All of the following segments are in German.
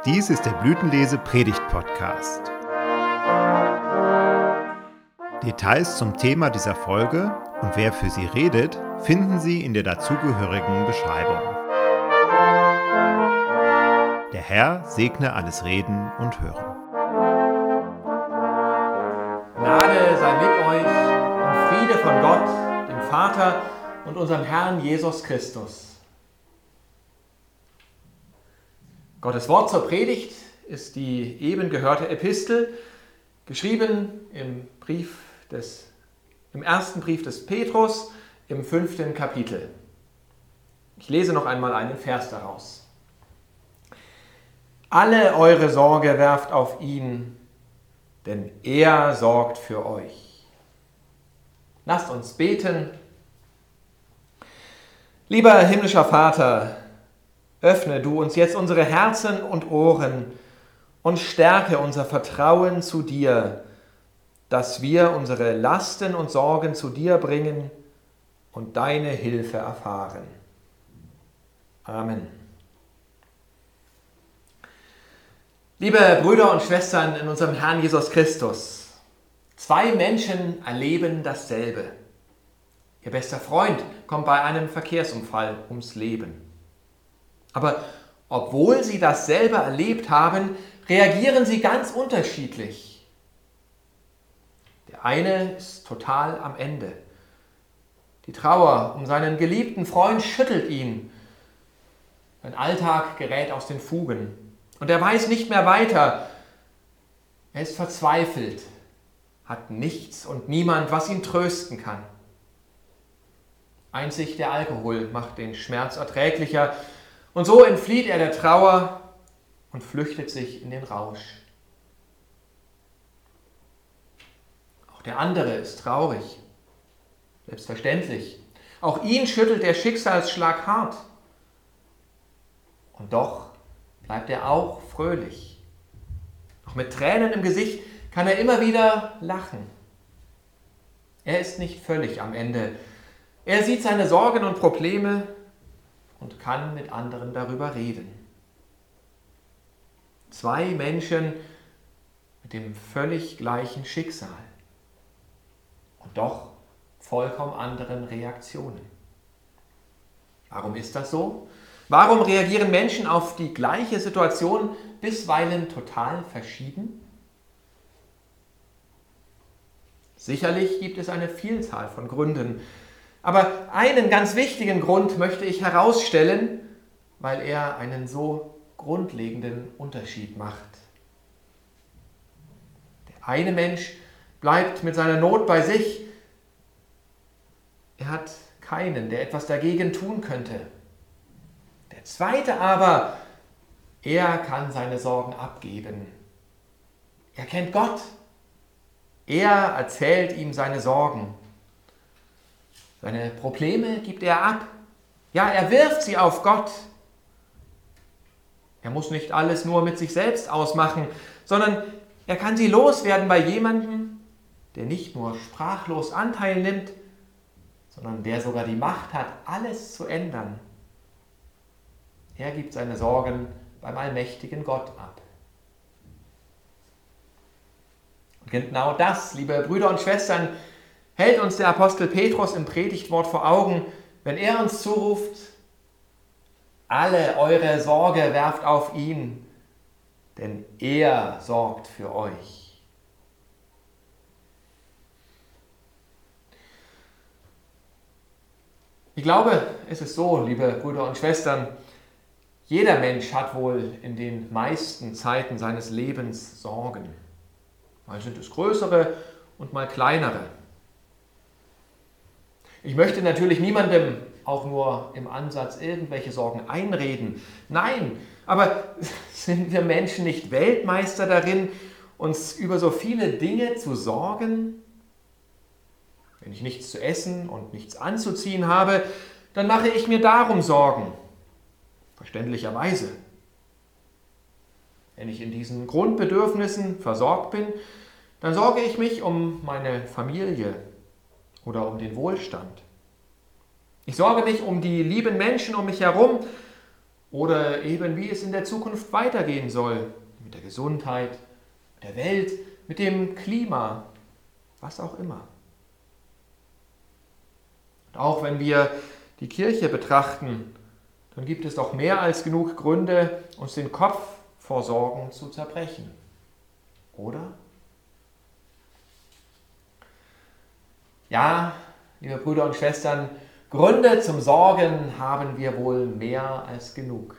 Dies ist der Blütenlese-Predigt-Podcast. Details zum Thema dieser Folge und wer für sie redet, finden Sie in der dazugehörigen Beschreibung. Der Herr segne alles Reden und Hören. Gnade sei mit euch und Friede von Gott, dem Vater und unserem Herrn Jesus Christus. Gottes Wort zur Predigt ist die eben gehörte Epistel, geschrieben im ersten Brief des Petrus, im 5. Kapitel. Ich lese noch einmal einen Vers daraus. Alle eure Sorge werft auf ihn, denn er sorgt für euch. Lasst uns beten. Lieber himmlischer Vater, öffne du uns jetzt unsere Herzen und Ohren und stärke unser Vertrauen zu dir, dass wir unsere Lasten und Sorgen zu dir bringen und deine Hilfe erfahren. Amen. Liebe Brüder und Schwestern in unserem Herrn Jesus Christus, zwei Menschen erleben dasselbe. Ihr bester Freund kommt bei einem Verkehrsunfall ums Leben. Aber obwohl sie dasselbe erlebt haben, reagieren sie ganz unterschiedlich. Der eine ist total am Ende. Die Trauer um seinen geliebten Freund schüttelt ihn. Sein Alltag gerät aus den Fugen und er weiß nicht mehr weiter. Er ist verzweifelt, hat nichts und niemand, was ihn trösten kann. Einzig der Alkohol macht den Schmerz erträglicher. Und so entflieht er der Trauer und flüchtet sich in den Rausch. Auch der andere ist traurig, selbstverständlich. Auch ihn schüttelt der Schicksalsschlag hart. Und doch bleibt er auch fröhlich. Noch mit Tränen im Gesicht kann er immer wieder lachen. Er ist nicht völlig am Ende. Er sieht seine Sorgen und Probleme und kann mit anderen darüber reden. Zwei Menschen mit dem völlig gleichen Schicksal und doch vollkommen anderen Reaktionen. Warum ist das so? Warum reagieren Menschen auf die gleiche Situation bisweilen total verschieden? Sicherlich gibt es eine Vielzahl von Gründen. Aber einen ganz wichtigen Grund möchte ich herausstellen, weil er einen so grundlegenden Unterschied macht. Der eine Mensch bleibt mit seiner Not bei sich. Er hat keinen, der etwas dagegen tun könnte. Der zweite aber, er kann seine Sorgen abgeben. Er kennt Gott. Er erzählt ihm seine Sorgen. Seine Probleme gibt er ab. Ja, er wirft sie auf Gott. Er muss nicht alles nur mit sich selbst ausmachen, sondern er kann sie loswerden bei jemandem, der nicht nur sprachlos Anteil nimmt, sondern der sogar die Macht hat, alles zu ändern. Er gibt seine Sorgen beim allmächtigen Gott ab. Und genau das, liebe Brüder und Schwestern, hält uns der Apostel Petrus im Predigtwort vor Augen, wenn er uns zuruft: Alle eure Sorge werft auf ihn, denn er sorgt für euch. Ich glaube, es ist so, liebe Brüder und Schwestern, jeder Mensch hat wohl in den meisten Zeiten seines Lebens Sorgen. Mal sind es größere und mal kleinere. Ich möchte natürlich niemandem auch nur im Ansatz irgendwelche Sorgen einreden. Nein, aber sind wir Menschen nicht Weltmeister darin, uns über so viele Dinge zu sorgen? Wenn ich nichts zu essen und nichts anzuziehen habe, dann mache ich mir darum Sorgen. Verständlicherweise. Wenn ich in diesen Grundbedürfnissen versorgt bin, dann sorge ich mich um meine Familie oder um den Wohlstand. Ich sorge mich um die lieben Menschen um mich herum oder eben wie es in der Zukunft weitergehen soll, mit der Gesundheit, mit der Welt, mit dem Klima, was auch immer. Und auch wenn wir die Kirche betrachten, dann gibt es doch mehr als genug Gründe, uns den Kopf vor Sorgen zu zerbrechen. Oder? Ja, liebe Brüder und Schwestern, Gründe zum Sorgen haben wir wohl mehr als genug.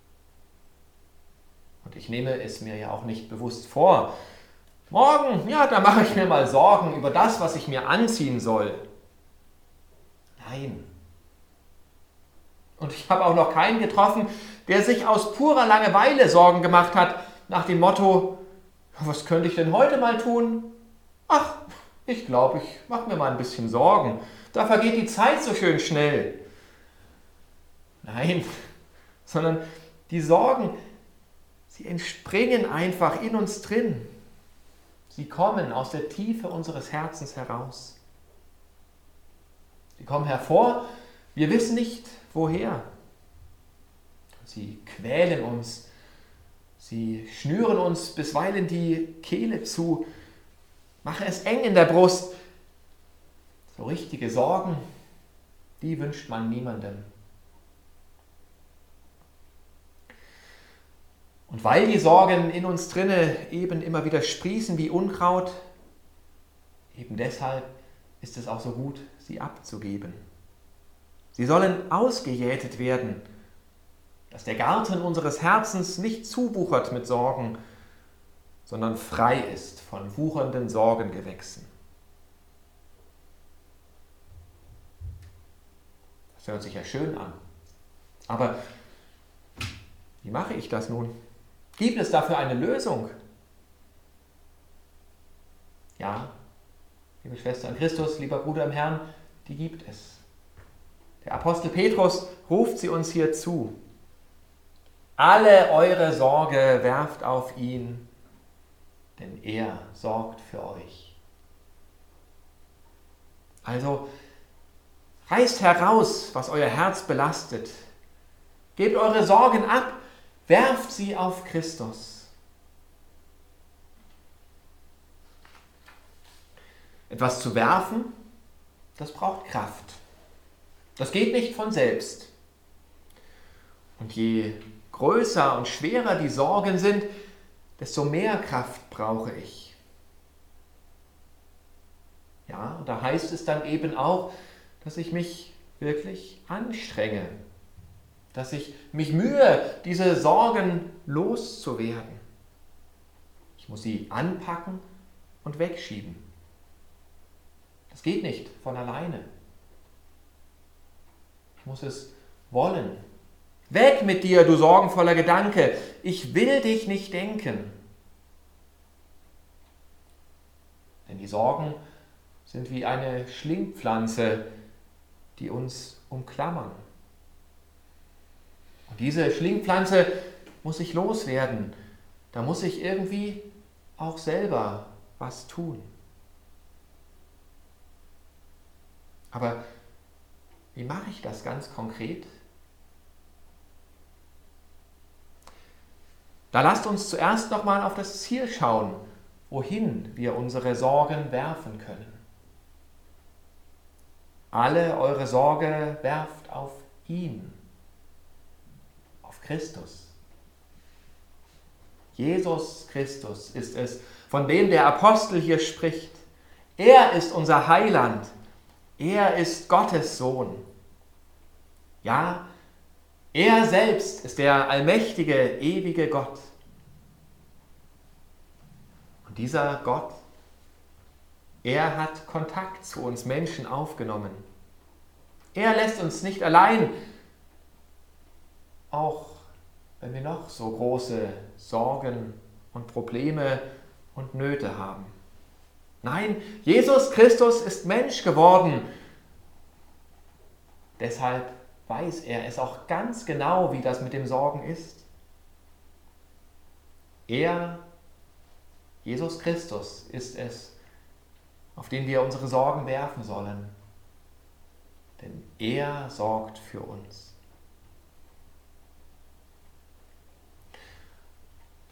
Und ich nehme es mir ja auch nicht bewusst vor. Morgen, ja, da mache ich mir mal Sorgen über das, was ich mir anziehen soll. Nein. Und ich habe auch noch keinen getroffen, der sich aus purer Langeweile Sorgen gemacht hat, nach dem Motto, was könnte ich denn heute mal tun? Ach, ich glaube, ich mache mir mal ein bisschen Sorgen. Da vergeht die Zeit so schön schnell. Nein, sondern die Sorgen, sie entspringen einfach in uns drin. Sie kommen aus der Tiefe unseres Herzens heraus. Sie kommen hervor, wir wissen nicht woher. Sie quälen uns, sie schnüren uns bisweilen die Kehle zu, machen es eng in der Brust. So richtige Sorgen, die wünscht man niemandem. Und weil die Sorgen in uns drinne eben immer wieder sprießen wie Unkraut, eben deshalb ist es auch so gut, sie abzugeben. Sie sollen ausgejätet werden, dass der Garten unseres Herzens nicht zuwuchert mit Sorgen, sondern frei ist von wuchernden Sorgengewächsen. Das hört sich ja schön an. Aber wie mache ich das nun? Gibt es dafür eine Lösung? Ja, liebe Schwester in Christus, lieber Bruder im Herrn, die gibt es. Der Apostel Petrus ruft sie uns hier zu. Alle eure Sorge werft auf ihn, denn er sorgt für euch. Also reißt heraus, was euer Herz belastet. Gebt eure Sorgen ab, werft sie auf Christus. Etwas zu werfen, das braucht Kraft. Das geht nicht von selbst. Und je größer und schwerer die Sorgen sind, desto mehr Kraft brauche ich. Ja, und da heißt es dann eben auch, dass ich mich wirklich anstrenge, dass ich mich mühe, diese Sorgen loszuwerden. Ich muss sie anpacken und wegschieben. Das geht nicht von alleine. Ich muss es wollen. Weg mit dir, du sorgenvoller Gedanke. Ich will dich nicht denken. Denn die Sorgen sind wie eine Schlingpflanze, die uns umklammern. Und diese Schlingpflanze muss ich loswerden. Da muss ich irgendwie auch selber was tun. Aber wie mache ich das ganz konkret? Da lasst uns zuerst nochmal auf das Ziel schauen, wohin wir unsere Sorgen werfen können. Alle eure Sorge werft auf ihn, auf Christus. Jesus Christus ist es, von dem der Apostel hier spricht. Er ist unser Heiland. Er ist Gottes Sohn. Ja, er selbst ist der allmächtige, ewige Gott. Und dieser Gott, er hat Kontakt zu uns Menschen aufgenommen. Er lässt uns nicht allein, auch wenn wir noch so große Sorgen und Probleme und Nöte haben. Nein, Jesus Christus ist Mensch geworden. Deshalb weiß er es auch ganz genau, wie das mit dem Sorgen ist. Er, Jesus Christus, ist es, auf den wir unsere Sorgen werfen sollen. Denn er sorgt für uns.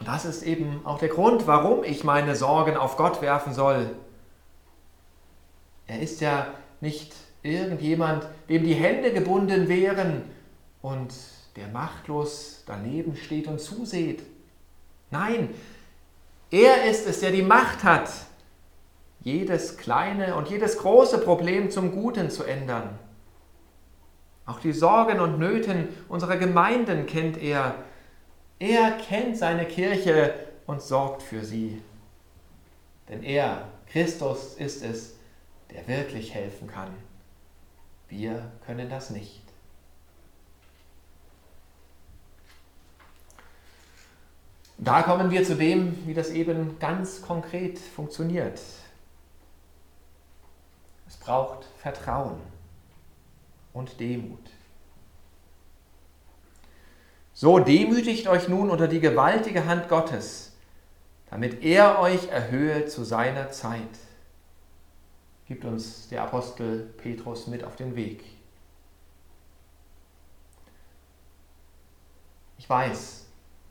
Und das ist eben auch der Grund, warum ich meine Sorgen auf Gott werfen soll. Er ist ja nicht irgendjemand, dem die Hände gebunden wären und der machtlos daneben steht und zusieht. Nein, er ist es, der die Macht hat, jedes kleine und jedes große Problem zum Guten zu ändern. Auch die Sorgen und Nöten unserer Gemeinden kennt er. Er kennt seine Kirche und sorgt für sie. Denn er, Christus, ist es, der wirklich helfen kann. Wir können das nicht. Da kommen wir zu dem, wie das eben ganz konkret funktioniert. Es braucht Vertrauen und Demut. So demütigt euch nun unter die gewaltige Hand Gottes, damit er euch erhöhe zu seiner Zeit. Gibt uns der Apostel Petrus mit auf den Weg. Ich weiß,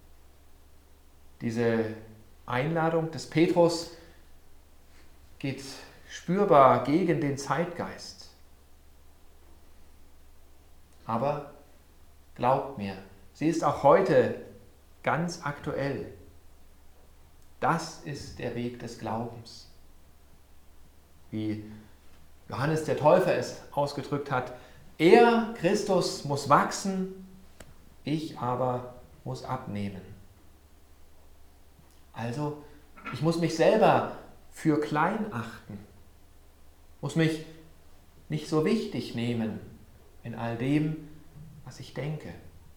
diese Einladung des Petrus geht spürbar gegen den Zeitgeist. Aber glaubt mir, sie ist auch heute ganz aktuell. Das ist der Weg des Glaubens. Wie Johannes der Täufer es ausgedrückt hat, er, Christus, muss wachsen, ich aber muss abnehmen. Also, ich muss mich selber für klein achten, muss mich nicht so wichtig nehmen in all dem, was ich denke.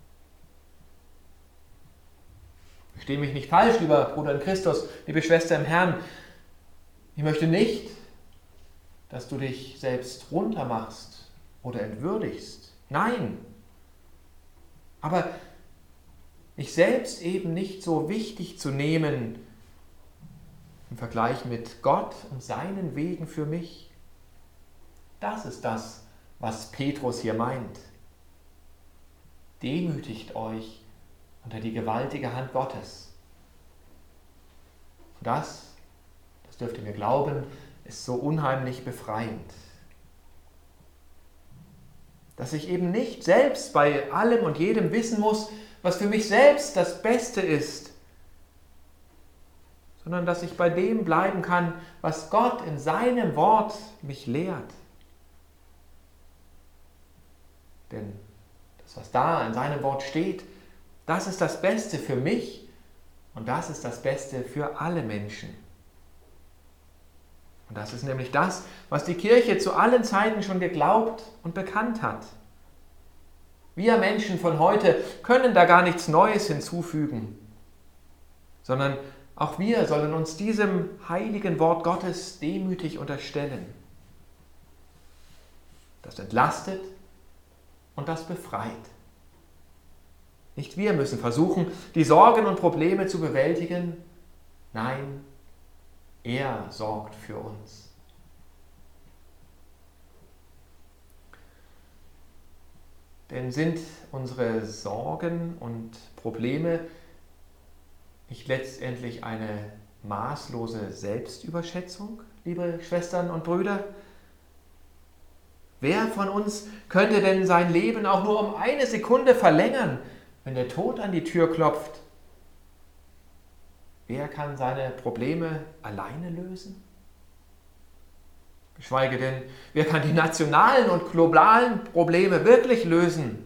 Verstehe mich nicht falsch, lieber Bruder in Christus, liebe Schwester im Herrn. Ich möchte nicht, dass du dich selbst runtermachst oder entwürdigst. Nein. Aber mich selbst eben nicht so wichtig zu nehmen im Vergleich mit Gott und seinen Wegen für mich. Das ist das, was Petrus hier meint. Demütigt euch unter die gewaltige Hand Gottes. Und das dürft ihr mir glauben, ist so unheimlich befreiend. Dass ich eben nicht selbst bei allem und jedem wissen muss, was für mich selbst das Beste ist, sondern dass ich bei dem bleiben kann, was Gott in seinem Wort mich lehrt. Denn das, was da in seinem Wort steht, das ist das Beste für mich und das ist das Beste für alle Menschen. Und das ist nämlich das, was die Kirche zu allen Zeiten schon geglaubt und bekannt hat. Wir Menschen von heute können da gar nichts Neues hinzufügen, sondern auch wir sollen uns diesem heiligen Wort Gottes demütig unterstellen. Das entlastet und das befreit. Nicht wir müssen versuchen, die Sorgen und Probleme zu bewältigen. Nein, er sorgt für uns. Denn sind unsere Sorgen und Probleme nicht letztendlich eine maßlose Selbstüberschätzung, liebe Schwestern und Brüder? Wer von uns könnte denn sein Leben auch nur um eine Sekunde verlängern, wenn der Tod an die Tür klopft? Wer kann seine Probleme alleine lösen? Geschweige denn, wer kann die nationalen und globalen Probleme wirklich lösen?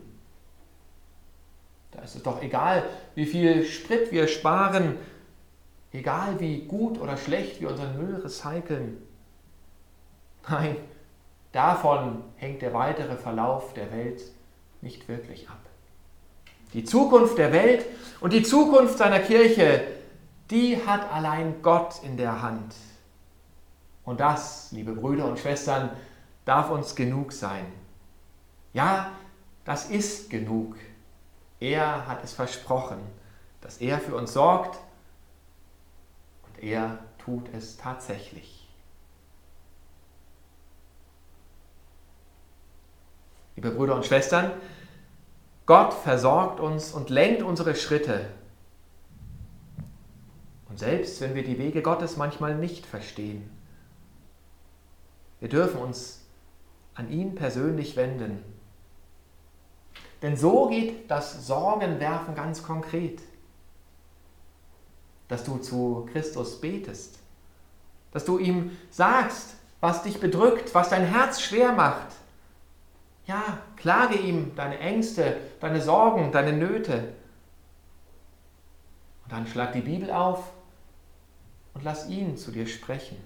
Da ist es doch egal, wie viel Sprit wir sparen, egal wie gut oder schlecht wir unseren Müll recyceln. Nein, davon hängt der weitere Verlauf der Welt nicht wirklich ab. Die Zukunft der Welt und die Zukunft seiner Kirche, die hat allein Gott in der Hand. Und das, liebe Brüder und Schwestern, darf uns genug sein. Ja, das ist genug. Er hat es versprochen, dass er für uns sorgt und er tut es tatsächlich. Liebe Brüder und Schwestern, Gott versorgt uns und lenkt unsere Schritte. Und selbst wenn wir die Wege Gottes manchmal nicht verstehen, wir dürfen uns an ihn persönlich wenden. Denn so geht das Sorgenwerfen ganz konkret. Dass du zu Christus betest, dass du ihm sagst, was dich bedrückt, was dein Herz schwer macht. Ja, klage ihm deine Ängste, deine Sorgen, deine Nöte. Und dann schlag die Bibel auf und lass ihn zu dir sprechen.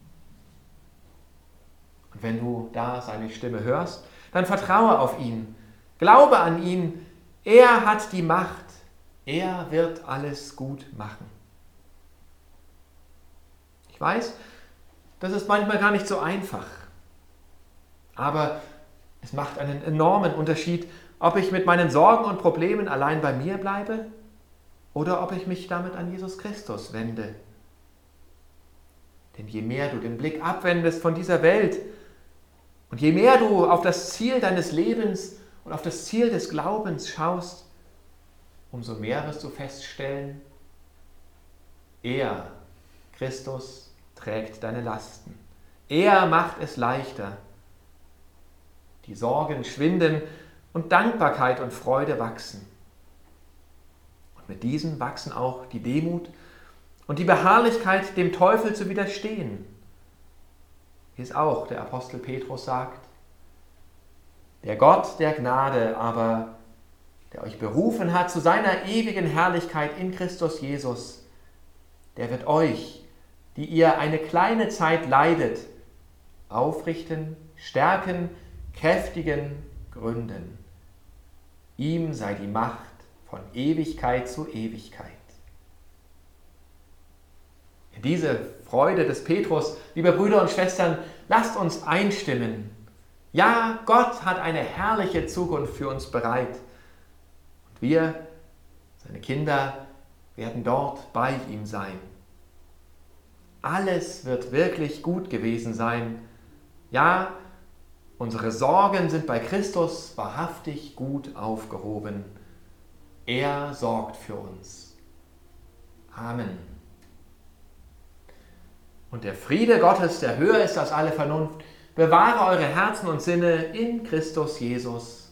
Und wenn du da seine Stimme hörst, dann vertraue auf ihn, glaube an ihn, er hat die Macht, er wird alles gut machen. Ich weiß, das ist manchmal gar nicht so einfach, aber es macht einen enormen Unterschied, ob ich mit meinen Sorgen und Problemen allein bei mir bleibe oder ob ich mich damit an Jesus Christus wende. Denn je mehr du den Blick abwendest von dieser Welt und je mehr du auf das Ziel deines Lebens und auf das Ziel des Glaubens schaust, umso mehr wirst du feststellen, er, Christus, trägt deine Lasten. Er macht es leichter. Die Sorgen schwinden und Dankbarkeit und Freude wachsen. Und mit diesen wachsen auch die Demut und die Beharrlichkeit, dem Teufel zu widerstehen. Wie es auch der Apostel Petrus sagt, der Gott der Gnade aber, der euch berufen hat zu seiner ewigen Herrlichkeit in Christus Jesus, der wird euch, die ihr eine kleine Zeit leidet, aufrichten, stärken, kräftigen, gründen. Ihm sei die Macht von Ewigkeit zu Ewigkeit. In diese Freude des Petrus, liebe Brüder und Schwestern, lasst uns einstimmen. Ja, Gott hat eine herrliche Zukunft für uns bereit. Und wir, seine Kinder, werden dort bei ihm sein. Alles wird wirklich gut gewesen sein. Ja, unsere Sorgen sind bei Christus wahrhaftig gut aufgehoben. Er sorgt für uns. Amen. Und der Friede Gottes, der höher ist als alle Vernunft, bewahre eure Herzen und Sinne in Christus Jesus.